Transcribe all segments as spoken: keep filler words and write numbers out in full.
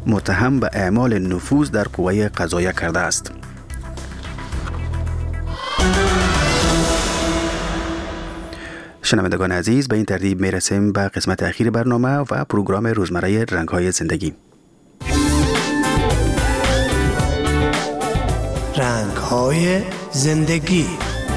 متهم به اعمال نفوذ در قوه قضاییه کرده است. شنوندگان عزیز، به این ترتیب میرسیم به قسمت اخیر برنامه و پروگرام روزمره رنگ‌های زندگی. رنگ‌های زندگی.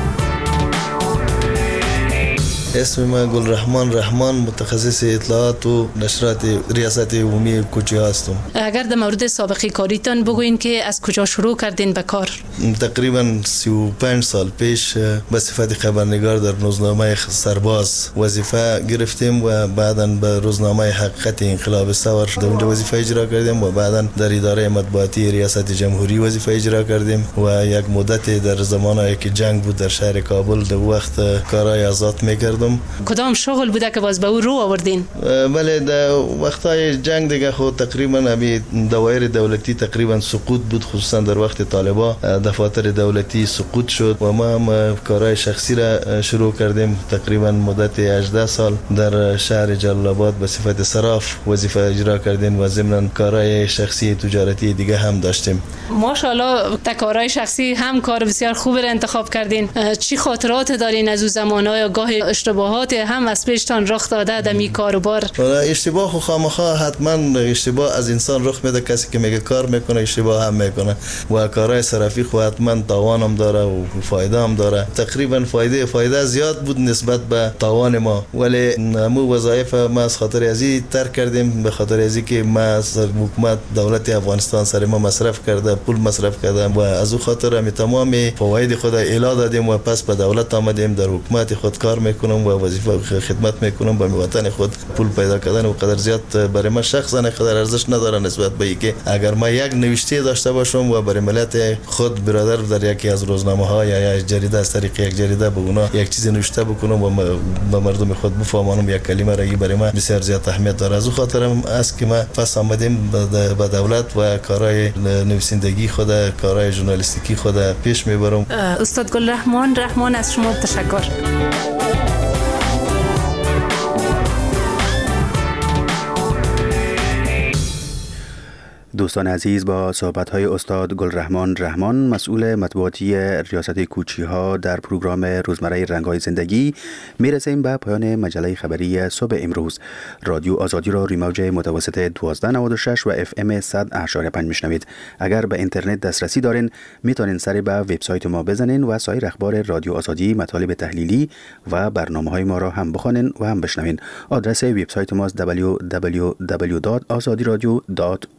اسم من گل رحمان رحمان، متخصص اطلاعات و نشرات ریاست عمومی کوچی هستم. اگر در مورد سابقه کاریتان بگوین که از کجا شروع کردین به کار؟ تقریبا سی و پنج سال پیش به صفت خبرنگار در روزنامه سرباز وظیفه گرفتیم و بعداً به روزنامه حقیقت انقلاب ثور در اونجا وظیفه اجرا کردیم و بعداً در اداره مطبوعاتی ریاست جمهوری وظیفه اجرا کردیم و یک مدت در زمانی که جنگ بود در شهر کابل در وقت کارهای آزاد میکردم. کدام شغل بوده که باز به او رو آوردین؟ بله، در وقتهای جنگ دیگه خود تقریبا امی دوایر دولتی تقریبا سقوط بود، خصوصا در وقت طالبا دفاتر دولتی سقوط شد و ما هم کارهای شخصی را شروع کردیم. تقریبا مدت هجده سال در شهر جلال آباد به صفت صراف وظیفه اجرا کردیم و ضمن کارهای شخصی تجارتی دیگه هم داشتیم. ماشاءالله، در کارهای شخصی هم کار بسیار خوب را انتخاب کردین. چی خاطرات دارین از اون زمانهای گاه اشتباهات هم از پیشتان رخ داده در می کاروبار؟ اشتباه و خامخا حتما اشتباه از انسان رخ میده، کسی که میگه کار میکنه اشتباه هم میکنه و کارهای صرفی خو حتما تاوان هم داره و فایده هم داره. تقریبا فایده فایده زیاد بود نسبت به تاوان ما، ولی مو وظایف ما از خاطر ازی ترک کردیم، به خاطر ازی که ما از حکومت دولت افغانستان سر ما مصرف کرده، پول مصرف کرده و از او خاطر هم تمام فواید خود اعلام دادیم و پس به دولت آمدیم، در حکومت خود کار میکنم و وظیفه خدمت میکنم به وطن خود. پول پیدا کردن و قدر زیاد برای من شخصا قدر ارزش نداره نسبت به اینکه اگر ما یک نوشته داشته باشم و برای ملت خود برادر در یکی از روزنامه ها یا یک جریده از طریق یک جریده به اونا یک چیز نوشته بکنم و به مردم خود بفهمانم یک کلمه را، برای من بسیار زیاد اهمیت داره. از او خاطرم است که ما پس آمدیم به دولت و کارهای نویسندگی خود، کارهای ژورنالیستیکی خود پیش میبرم. استاد گل رحمان رحمان، از شما تشکر. دوستان عزیز، با صحبت‌های استاد گل رحمان رحمان، مسئول مطبوعاتی ریاست کوچی‌ها در پروگرام روزمره رنگ‌های زندگی، میرسیم به پایان مجله خبری صبح امروز. رادیو آزادی را روی موج متوسط دوازده نود و شش و اف ام صد اشاری پنج میشنوید. اگر به اینترنت دسترسی دارین، میتونین سری به وبسایت ما بزنین و سایر اخبار رادیو آزادی، مطالب تحلیلی و برنامه‌های ما را هم بخوانین و هم بشنوین. آدرس وبسایت ما دبلیو دبلیو دبلیو دات آزادی رادیو دات